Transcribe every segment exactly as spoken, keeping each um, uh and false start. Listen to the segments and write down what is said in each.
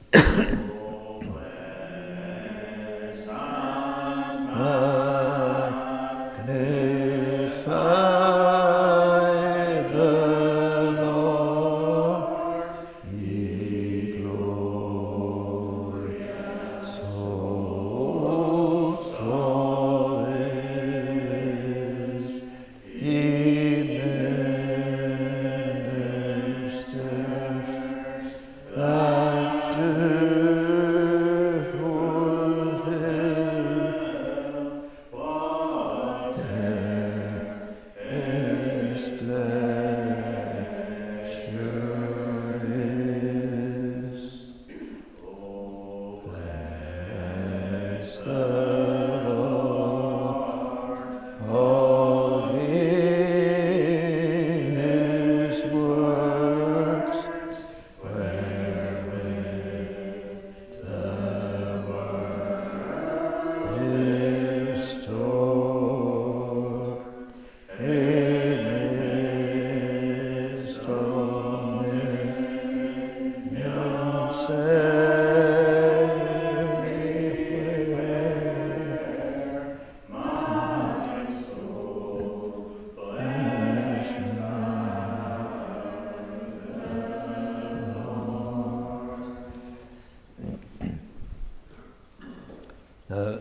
Now,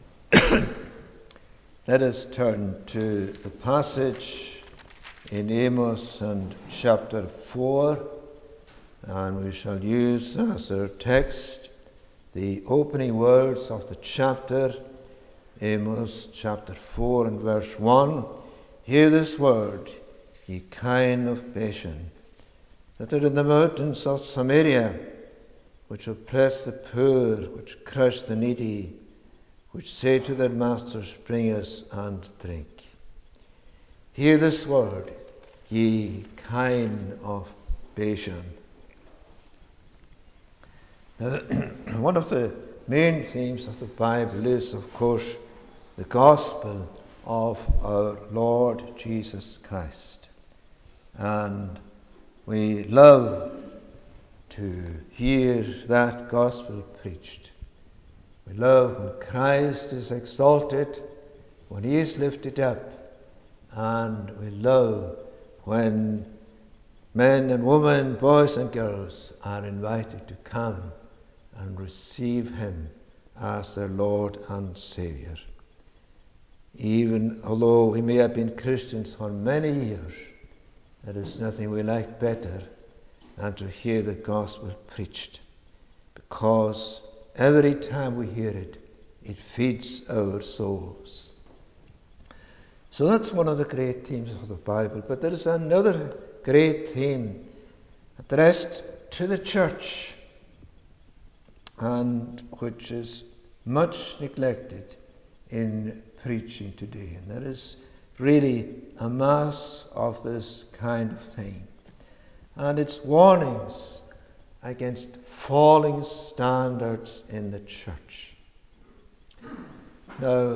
let us turn to the passage in Amos and chapter four, and we shall use as our text the opening words of the chapter, Amos chapter four and verse one. Hear this word, ye kine of Bashan, that are in the mountains of Samaria, which oppress the poor, which crush the needy, which say to their masters, bring us and drink. Hear this word, ye kine of Bashan. Now, one of the main themes of the Bible is, of course, the gospel of our Lord Jesus Christ. And we love to hear that gospel preached. We love when Christ is exalted, when he is lifted up, and we love when men and women, boys and girls are invited to come and receive him as their Lord and Saviour. Even although we may have been Christians for many years, there is nothing we like better than to hear the gospel preached, because every time we hear it, it feeds our souls. So that's one of the great themes of the Bible. But there is another great theme addressed to the church, and which is much neglected in preaching today. And there is really a mass of this kind of thing. And it's warnings against falling standards in the church. Now,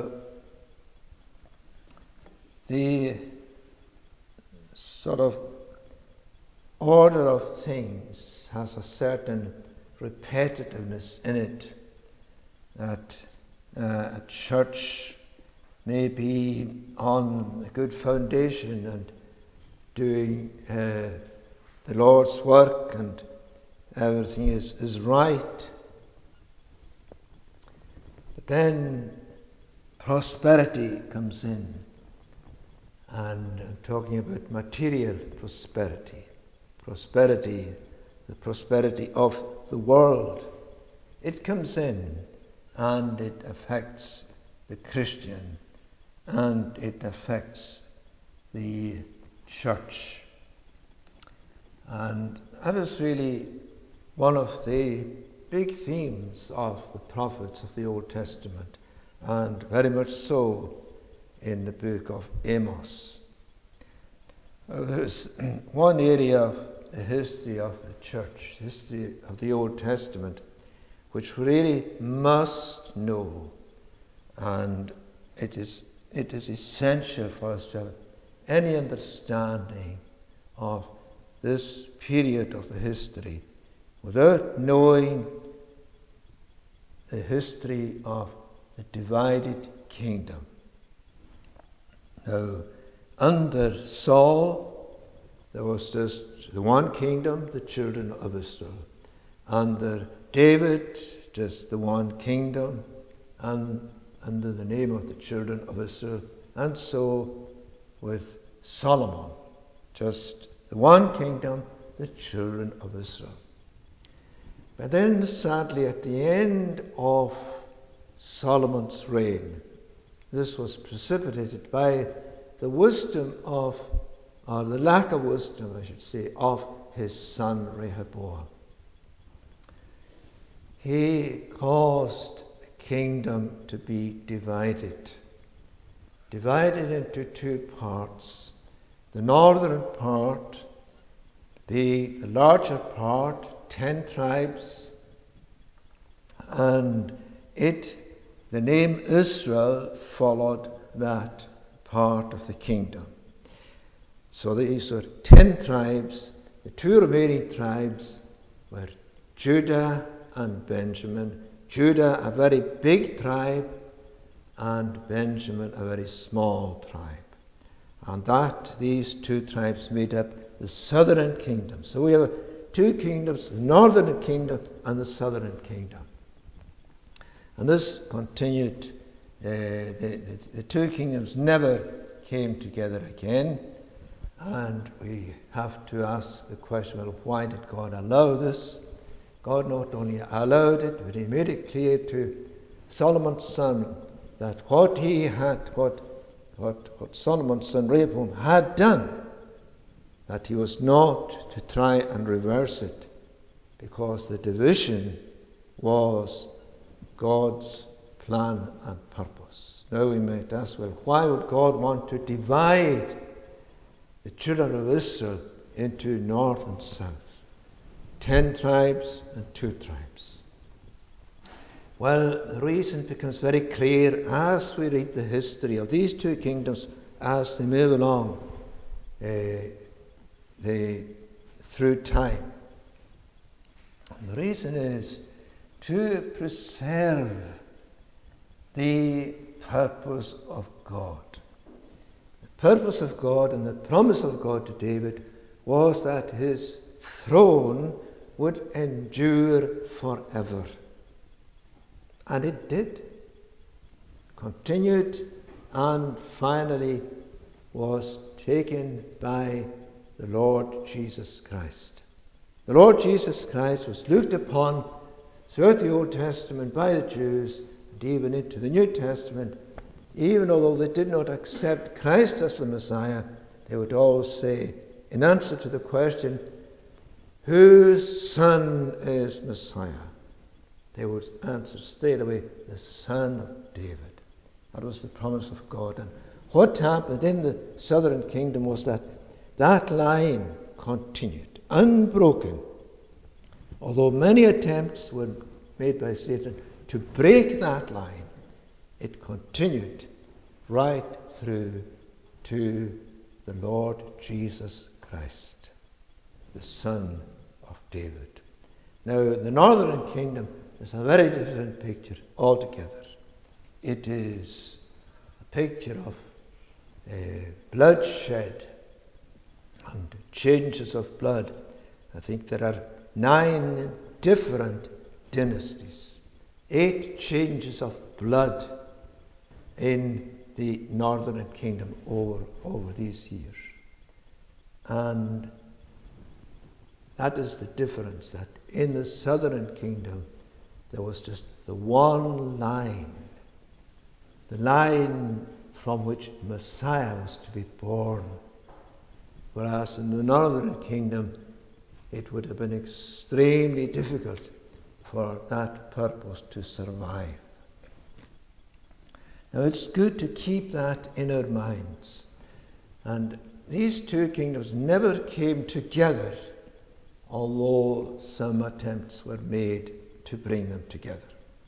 the sort of order of things has a certain repetitiveness in it, that uh, a church may be on a good foundation and doing uh, the Lord's work, and everything is, is right. But then prosperity comes in, and I'm talking about material prosperity, prosperity, the prosperity of the world. It comes in and it affects the Christian, and it affects the church. And that is really one of the big themes of the prophets of the Old Testament, and very much so in the book of Amos. Uh, there's one area of the history of the church, history of the Old Testament, which we really must know, and it is it is essential for us to have any understanding of this period of the history. Without knowing the history of the divided kingdom. Now, under Saul, there was just the one kingdom, the children of Israel. Under David, just the one kingdom, and under the name of the children of Israel. And so with Solomon, just the one kingdom, the children of Israel. But then, sadly, at the end of Solomon's reign, this was precipitated by the wisdom of, or the lack of wisdom, I should say, of his son Rehoboam. He caused the kingdom to be divided, divided into two parts. The northern part, the, the larger part, ten tribes, and it, the name Israel, followed that part of the kingdom. So these were ten tribes. The two remaining tribes were Judah and Benjamin. Judah, a very big tribe, and Benjamin, a very small tribe. And that, these two tribes made up the southern kingdom. So we have two kingdoms, the northern kingdom and the southern kingdom. And this continued. Uh, the, the, the two kingdoms never came together again. And we have to ask the question, well, why did God allow this? God not only allowed it, but he made it clear to Solomon's son that what he had, what, what, what Solomon's son Rehoboam had done, that he was not to try and reverse it, because the division was God's plan and purpose. Now we might ask, well, why would God want to divide the children of Israel into north and south? Ten tribes and two tribes. Well, the reason becomes very clear as we read the history of these two kingdoms as they move along uh, they, through time. And the reason is to preserve the purpose of God. The purpose of God and the promise of God to David was that his throne would endure forever. And it did. Continued and finally was taken by the Lord Jesus Christ. The Lord Jesus Christ was looked upon throughout the Old Testament by the Jews and even into the New Testament. Even although they did not accept Christ as the Messiah, they would always say, in answer to the question, whose son is Messiah? They would answer straight away, the Son of David. That was the promise of God. And what happened in the southern kingdom was that that line continued, unbroken. Although many attempts were made by Satan to break that line, it continued right through to the Lord Jesus Christ, the Son of David. Now, the northern kingdom is a very different picture altogether. It is a picture of uh, bloodshed and changes of blood. I think there are nine different dynasties, eight changes of blood in the northern kingdom over, over these years. And that is the difference, that in the southern kingdom there was just the one line, the line from which Messiah was to be born. Whereas in the northern kingdom it would have been extremely difficult for that purpose to survive. Now it's good to keep that in our minds. And these two kingdoms never came together, although some attempts were made to bring them together.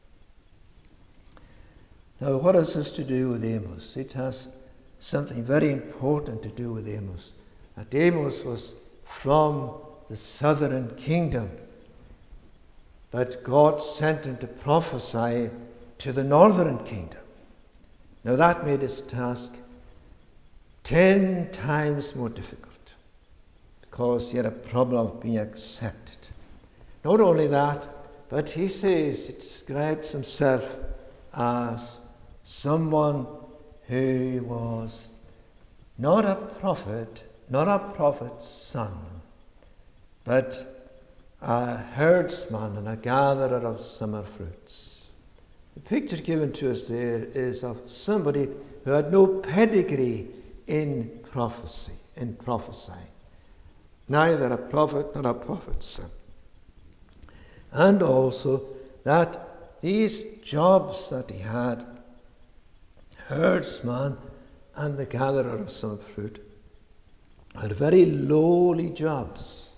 Now, what has this to do with Amos? It has something very important to do with Amos. That Amos was from the southern kingdom. but God sent him to prophesy to the northern kingdom. Now that made his task ten times more difficult, because he had a problem of being accepted. Not only that, but he says, he describes himself as someone who was not a prophet, not a prophet's son, but a herdsman and a gatherer of summer fruits. The picture given to us there is of somebody who had no pedigree in prophecy, in prophesying. Neither a prophet nor a prophet's son. And also that these jobs that he had, herdsman and the gatherer of some fruit, are very lowly jobs.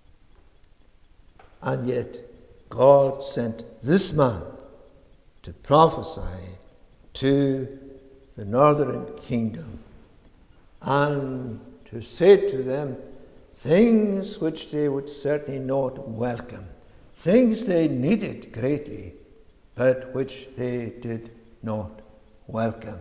And yet God sent this man to prophesy to the northern kingdom and to say to them things which they would certainly not welcome, things they needed greatly, but which they did not welcome.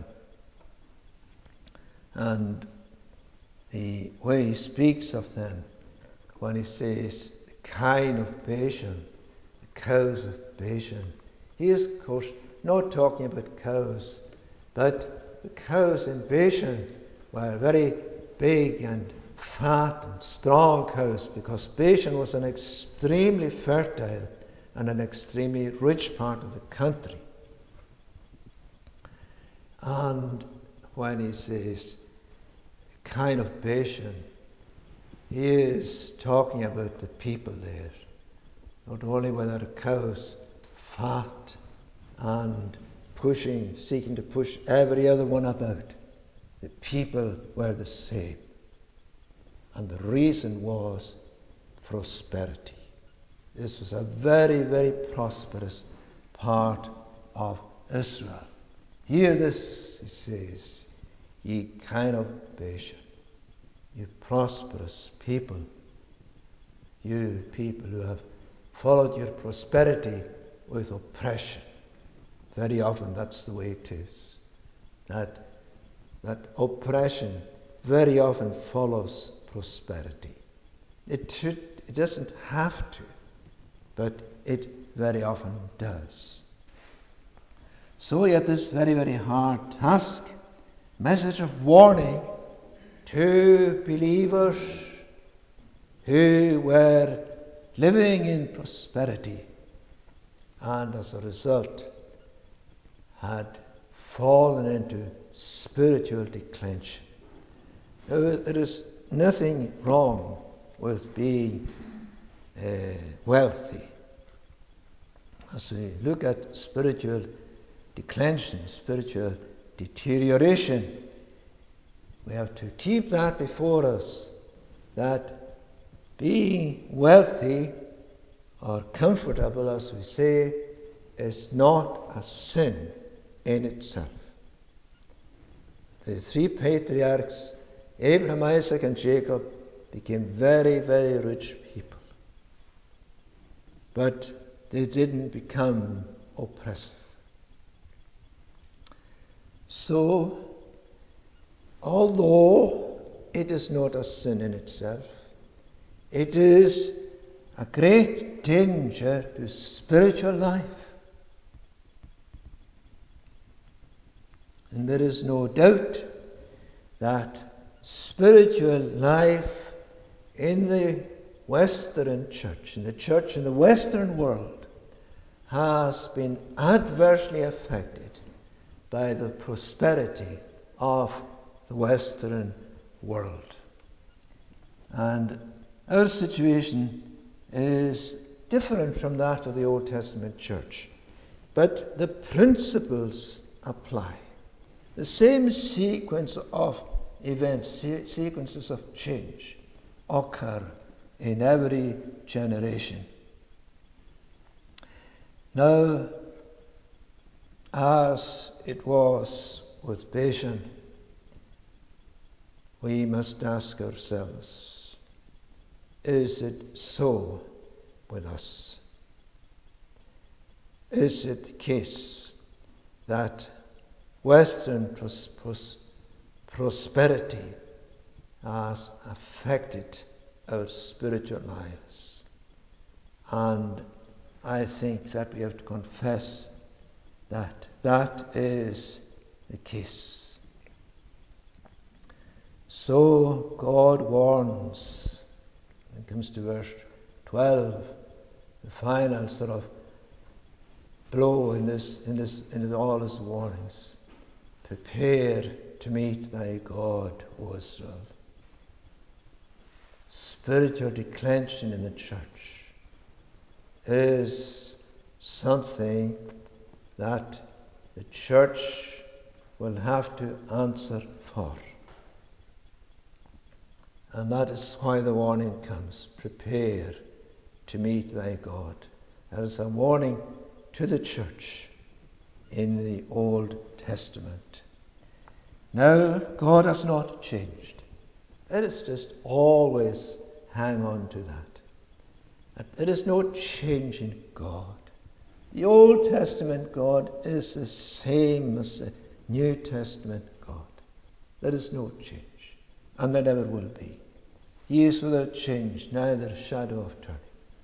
And the way he speaks of them, when he says the kine of Bashan, the cows of Bashan, he is of course not talking about cows, but the cows in Bashan were very big and fat and strong cows, because Bashan was an extremely fertile and an extremely rich part of the country. And when he says kind of Bashan, he is talking about the people there. Not only were their cows fat and pushing, seeking to push every other one about, the people were the same. And the reason was prosperity. This was a very, very prosperous part of Israel. Hear this, he says, ye kind of Bashan, you prosperous people, you people who have followed your prosperity with oppression. Very often that's the way it is. That, that oppression very often follows prosperity. It should, it doesn't have to, but it very often does. So he had this very, very hard task, message of warning to believers who were living in prosperity and as a result had fallen into spiritual declension. Now, there is nothing wrong with being uh, wealthy. As we look at spiritual declension, spiritual deterioration, we have to keep that before us, that being wealthy or comfortable, as we say, is not a sin in itself. The three patriarchs, Abraham, Isaac, and Jacob, became very, very rich people. But they didn't become oppressive. So, although it is not a sin in itself, it is a great danger to spiritual life. And there is no doubt that spiritual life in the Western church, in the church in the Western world, has been adversely affected by the prosperity of the Western world. And our situation is different from that of the Old Testament church. But the principles apply. The same sequence of events, se- sequences of change occur in every generation. Now, as it was with Bashan, we must ask ourselves, is it so with us? is it the case that Western pros- pros- prosperity has affected our spiritual lives? And I think that we have to confess that that is the case. So God warns, when it comes to verse twelve, the final sort of blow in this, in this, in this, all his warnings. Prepare to meet thy God, O Israel. Spiritual declension in the church is something that the church will have to answer for. And that is why the warning comes. Prepare to meet thy God. That is a warning to the church in the Old Testament. Now, God has not changed. Let us just always hang on to that. There is no change in God. The Old Testament God is the same as the New Testament God. There is no change, and there never will be. He is without change, neither shadow of turning.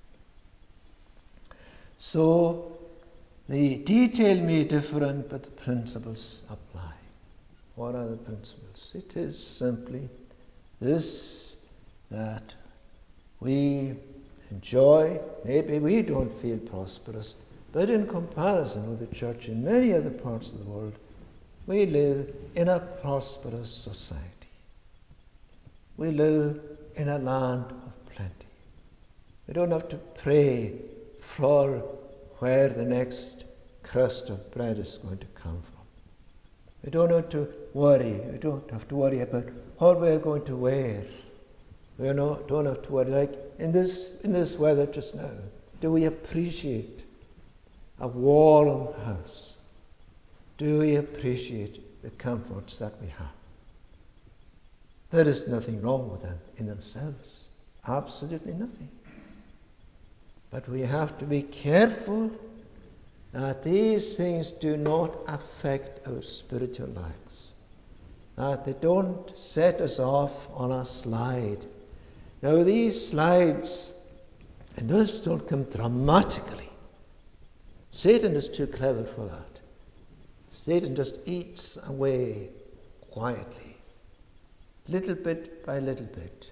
So, the detail may differ, but the principles apply. What are the principles? It is simply this, that we enjoy, maybe we don't feel prosperous, but in comparison with the church in many other parts of the world, we live in a prosperous society. We live in a land of plenty. We don't have to pray for where the next crust of bread is going to come from. We don't have to worry. We don't have to worry about what we are going to wear. We not, don't have to worry. Like in this in this weather just now, do we appreciate a warm house? Do we appreciate the comforts that we have? There is nothing wrong with them in themselves. Absolutely nothing. But we have to be careful that these things do not affect our spiritual lives. That they don't set us off on a slide. Now these slides, and those don't come dramatically. Satan is too clever for that. Satan just eats away quietly, little bit by little bit,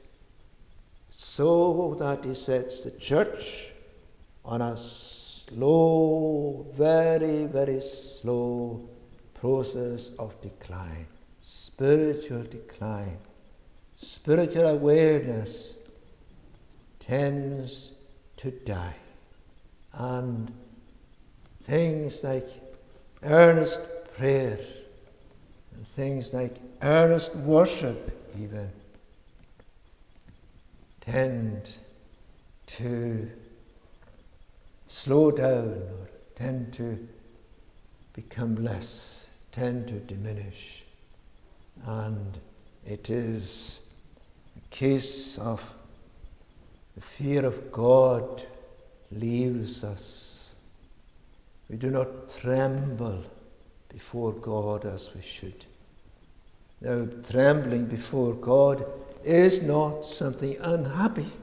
so that he sets the church on a slow, very, very slow process of decline, spiritual decline. Spiritual awareness tends to die, and things like earnest prayer and things like earnest worship even tend to slow down or tend to become less, tend to diminish. And it is a case of the fear of God leaves us. We do not tremble before God as we should. Now, trembling before God is not something unhappy.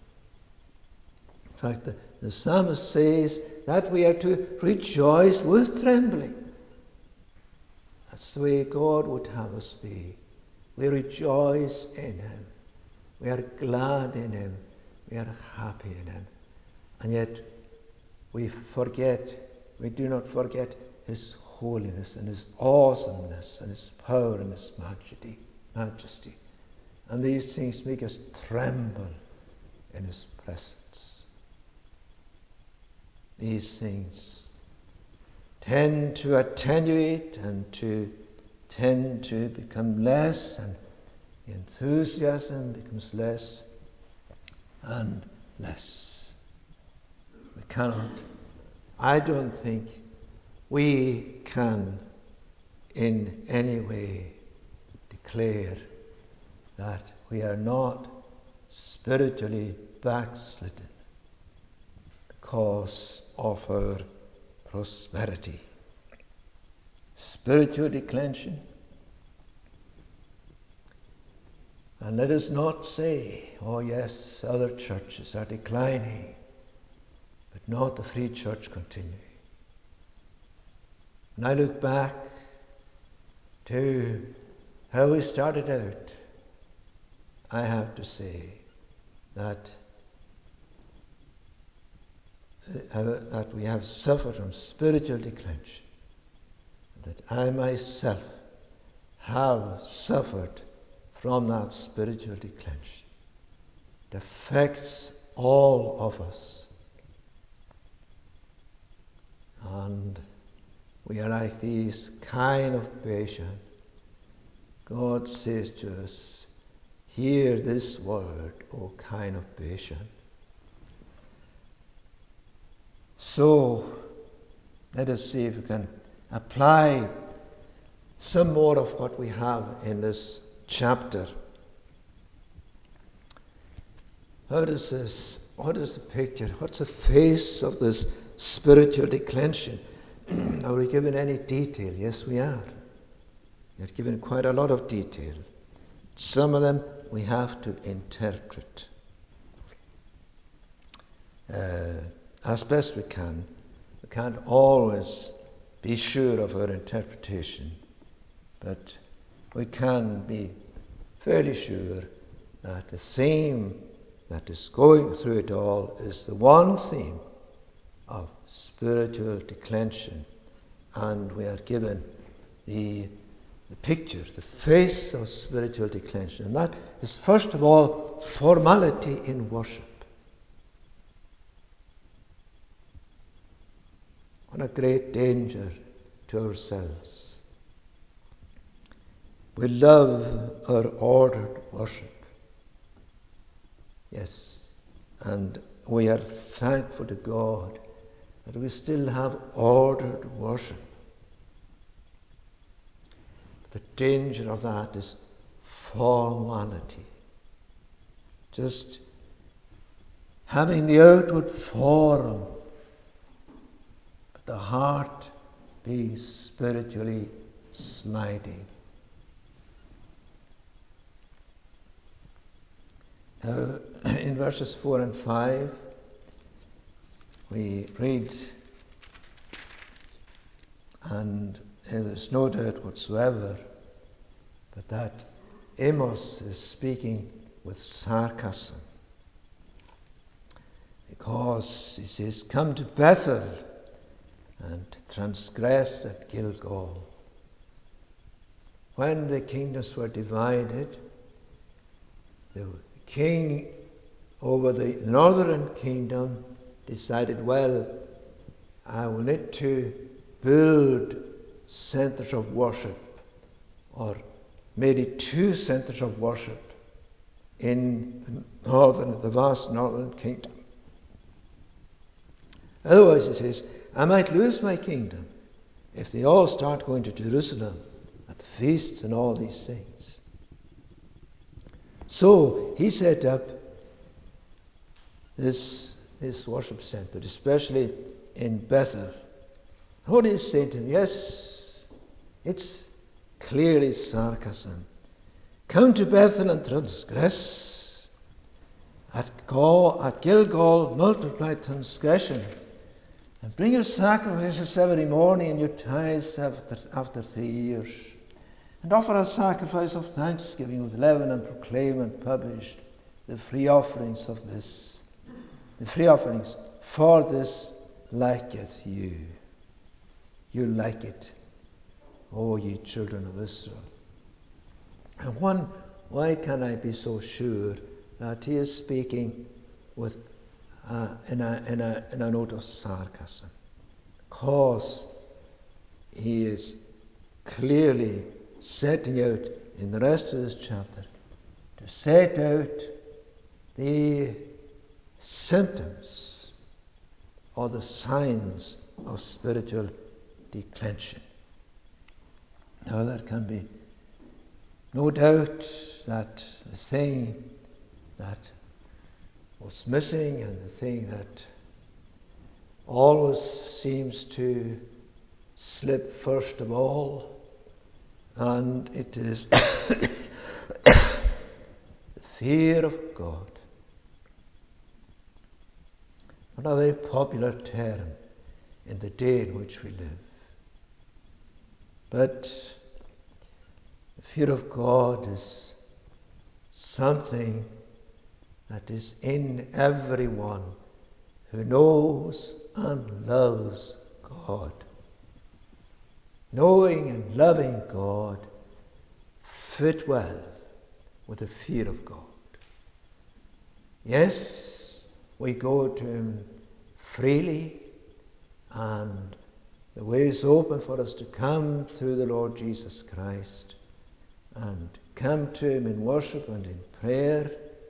In fact, the, the psalmist says that we are to rejoice with trembling. That's the way God would have us be. We rejoice in Him. We are glad in Him. We are happy in Him. And yet, we forget, we do not forget His holiness and His awesomeness and His power and His majesty. majesty. And these things make us tremble in His presence. These things tend to attenuate and to tend to become less, and the enthusiasm becomes less and less. We cannot, I don't think we can in any way declare that we are not spiritually backslidden because of our prosperity. Spiritual declension. And let us not say, oh yes, other churches are declining, but not the Free Church continuing. When I look back to how we started out, I have to say that uh, that we have suffered from spiritual declension, that I myself have suffered from that spiritual declension. It affects all of us. And we are like these kind of patients. God says to us, hear this word, O kind of patient. So, let us see if we can apply some more of what we have in this chapter. How does this, what is the picture? What's the face of this spiritual declension? Are we given any detail? Yes, we are. We are given quite a lot of detail. Some of them we have to interpret uh, as best we can. We can't always be sure of our interpretation, but we can be fairly sure that the theme that is going through it all is the one theme of spiritual declension, and we are given the, the picture, the face of spiritual declension, and that is first of all formality in worship. What a great danger to ourselves. We love our ordered worship. Yes, and we are thankful to God that we still have ordered worship. The danger of that is formality. Just having the outward form, but the heart being spiritually sliding. Now, in verses four and five, we read, and there is no doubt whatsoever but that Amos is speaking with sarcasm, because he says, come to Bethel and transgress at Gilgal. When the kingdoms were divided, the king over the northern kingdom decided, well, I will need to build centers of worship, or maybe two centers of worship in the northern, the vast northern kingdom. Otherwise, he says, I might lose my kingdom if they all start going to Jerusalem at the feasts and all these things. So he set up this, this worship center, especially in Bethel. What is saying to him? Yes, it's clearly sarcasm. Come to Bethel and transgress. At, Gal, at Gilgal, multiply transgression. And bring your sacrifices every morning and your tithes after, after three years. And offer a sacrifice of thanksgiving with leaven, and proclaim and publish the free offerings of this. The free offerings, for this liketh you. You like it, O ye children of Israel. And one, why can I be so sure that he is speaking with uh, in, a, in, a, in a note of sarcasm? Because he is clearly setting out in the rest of this chapter to set out the symptoms or the signs of spiritual declension. Now, there can be no doubt that the thing that was missing, and the thing that always seems to slip first of all, and it is the fear of God. Not a very popular term in the day in which we live. But the fear of God is something that is in everyone who knows and loves God. Knowing and loving God fit well with the fear of God. Yes, we go to Him freely, and the way is open for us to come through the Lord Jesus Christ and come to Him in worship and in prayer.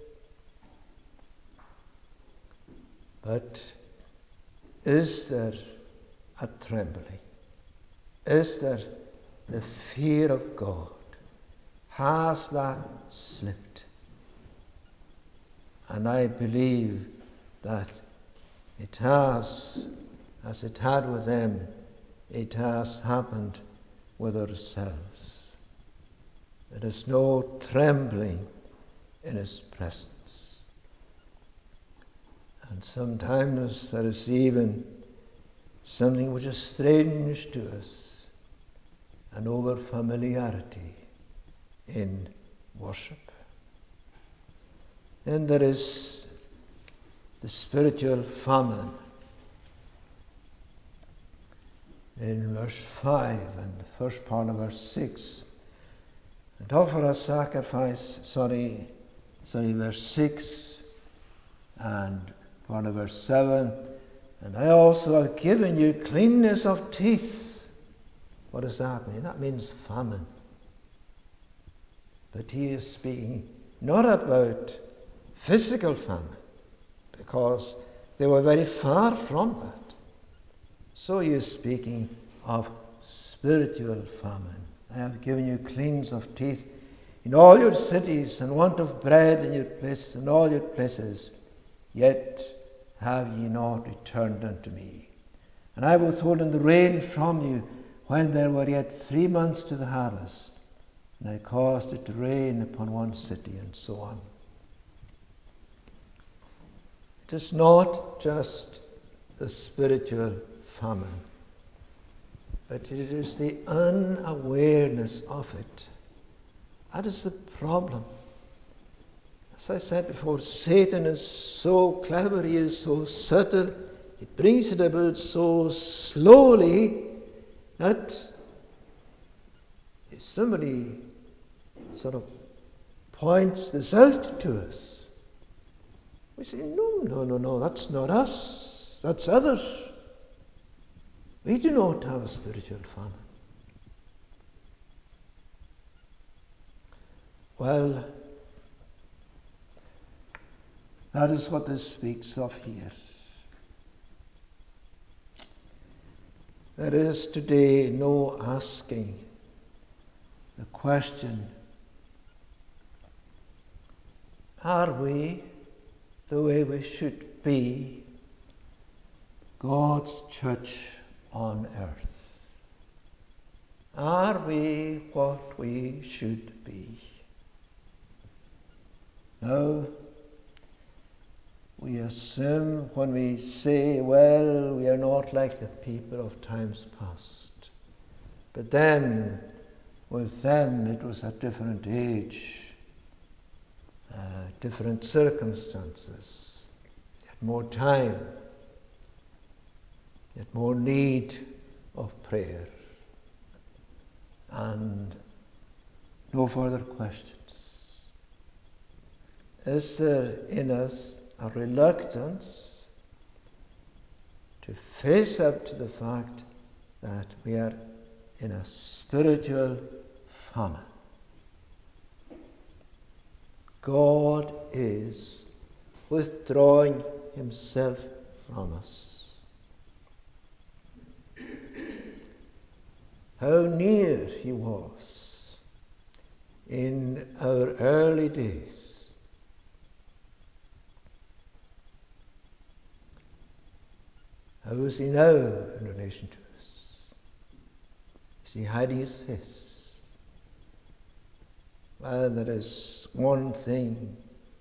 But is there a trembling? Is there the fear of God? Has that slipped? And I believe that it has, as it had with them, it has happened with ourselves. There is no trembling in His presence. And sometimes there is even something which is strange to us, an over familiarity in worship. Then there is the spiritual famine. In verse five and the first part of verse six, and offer a sacrifice, sorry, sorry, verse six and part of verse seven, and I also have given you cleanness of teeth. What does that mean? That means famine. But he is speaking not about physical famine, because they were very far from that. So he is speaking of spiritual famine. I have given you cleanness of teeth in all your cities, and want of bread in your places, in all your places, yet have ye not returned unto me. And I will withhold the rain from you when there were yet three months to the harvest, and I caused it to rain upon one city, and so on. It is not just the spiritual famine, but it is the unawareness of it. That is the problem. As I said before, Satan is so clever, he is so subtle, he brings it about so slowly that if somebody sort of points this out to us, we say, no, no, no, no, that's not us, that's others. We do not have a spiritual famine. Well, that is what this speaks of here. There is today no asking the question, are we the way we should be, God's church on earth? Are we what we should be? No. We assume when we say, well, we are not like the people of times past. But then, with them, it was a different age, uh, different circumstances. They had more time, they had more need of prayer, and no further questions. Is there in us a reluctance to face up to the fact that we are in a spiritual famine? God is withdrawing Himself from us. How near He was in our early days. How is he now in relation to us? Is he hiding his face? Well, there is one thing.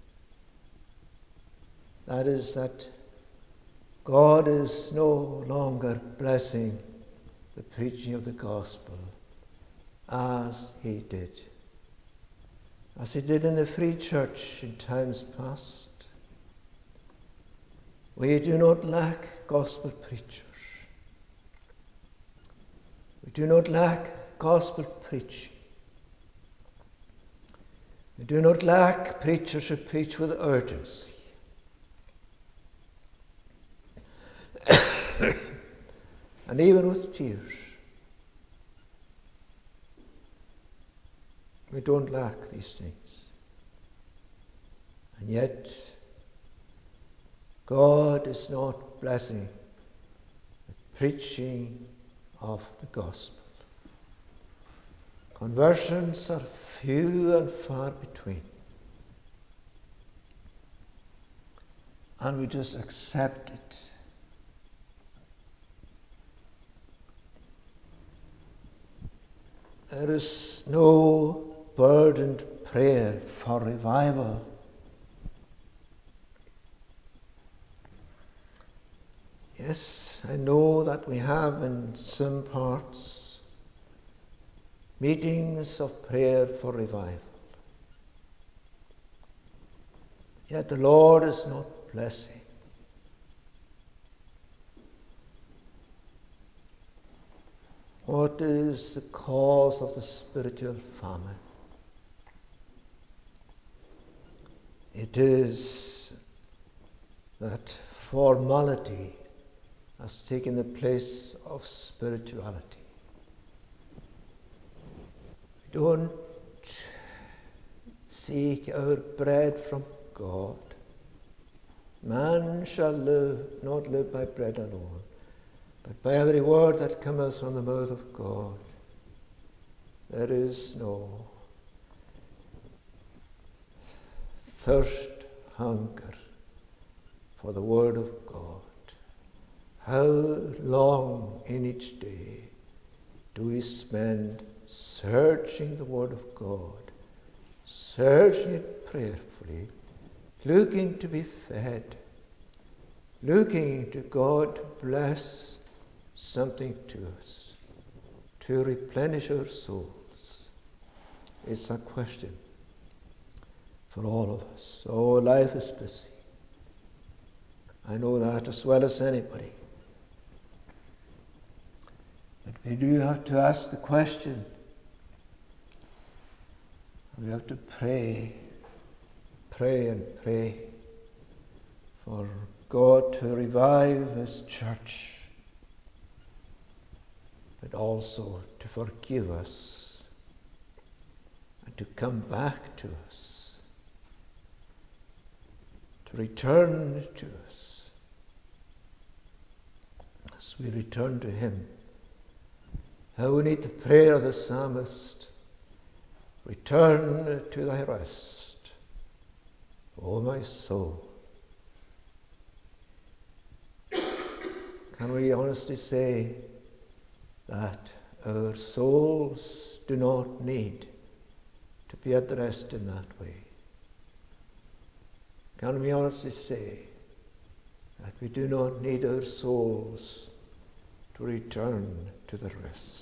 That is that God is no longer blessing the preaching of the gospel as he did. As he did in the free church in times past. We do not lack gospel preachers. We do not lack gospel preaching. We do not lack preachers who preach with urgency. And even with tears. We don't lack these things. And yet, God is not blessing the preaching of the gospel. Conversions are few and far between. And we just accept it. There is no burdened prayer for revival. Yes, I know that we have in some parts meetings of prayer for revival. Yet the Lord is not blessing. What is the cause of the spiritual famine? It is that formality has taken the place of spirituality. We don't seek our bread from God. Man shall live, not live by bread alone, but by every word that cometh from the mouth of God. There is no thirst, hunger for the word of God. How long in each day do we spend searching the word of God, searching it prayerfully, looking to be fed, looking to God to bless something to us, to replenish our souls? It's a question for all of us. Oh, life is busy. I know that as well as anybody. But we do have to ask the question. We have to pray, pray and pray for God to revive His church, but also to forgive us and to come back to us, to return to us as we return to Him. How we need the prayer of the psalmist, return to thy rest, O my soul. Can we honestly say that our souls do not need to be at rest in that way? Can we honestly say that we do not need our souls to return to the rest?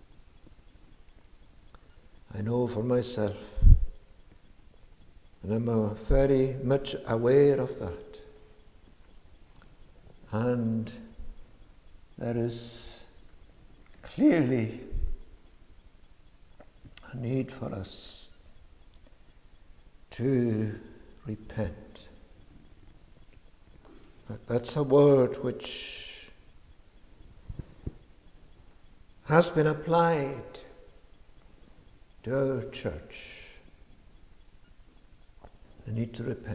I know for myself, and I'm uh, very much aware of that. And there is clearly a need for us to repent. But that's a word which has been applied to our church. The need to repent.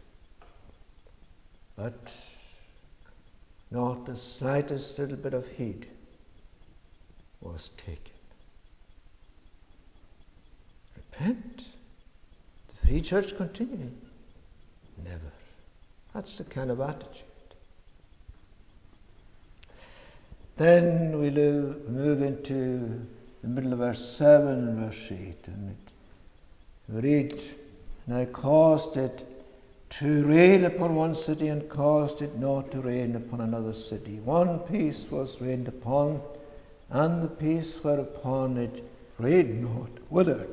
But not the slightest little bit of heed was taken. Repent? The free church continuing? Never. That's the kind of attitude. Then we live, move into the middle of verse seven and verse eight, and it, we read, and I caused it to rain upon one city and caused it not to rain upon another city. One piece was rained upon, and the piece whereupon it rained not withered.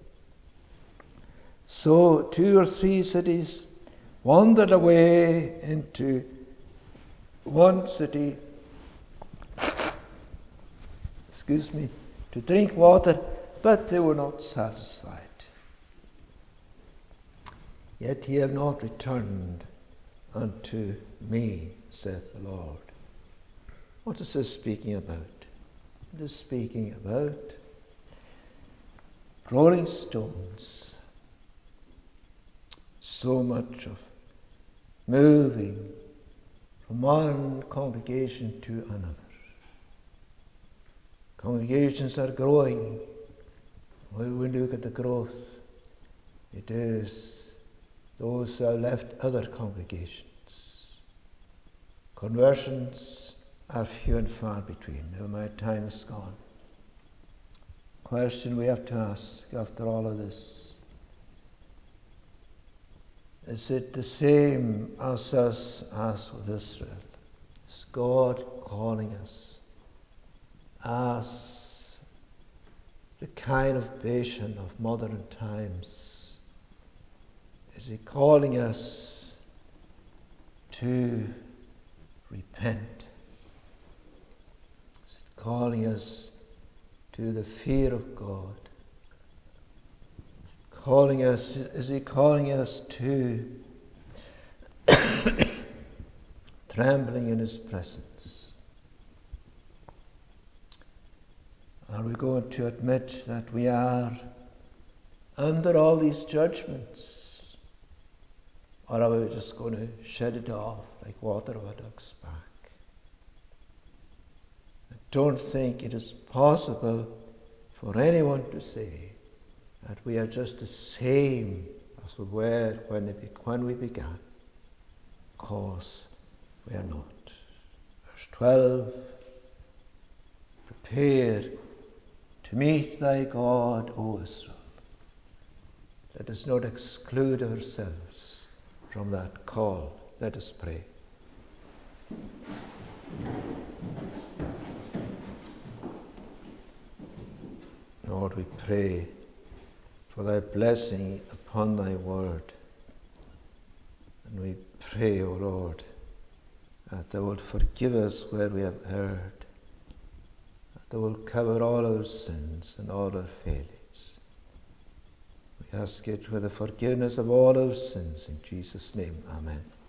So two or three cities wandered away into one city, excuse me, to drink water, but they were not satisfied. Yet ye have not returned unto me, saith the Lord. What is this speaking about? It is speaking about rolling stones. So much of moving from one congregation to another. Congregations are growing. When we look at the growth, it is those who have left other congregations. Conversions are few and far between. Now my time is gone. Question we have to ask after all of this: is it the same as us as with Israel? Is God calling us as the kind of patient of modern times? Is He calling us to repent? Is it calling us to the fear of God? Calling us, is He calling us to trembling in His presence? Are we going to admit that we are under all these judgments? Or are we just going to shed it off like water of a duck's back? I don't think it is possible for anyone to say that we are just the same as we were when, it, when we began, because we are not. Verse twelve, prepare to meet thy God, O Israel. Let us not exclude ourselves from that call. Let us pray. Lord, we pray for thy blessing upon thy word. And we pray, O Lord, that thou wilt forgive us where we have erred, that thou wilt cover all our sins and all our failings. We ask it with the forgiveness of all our sins. In Jesus' name, amen.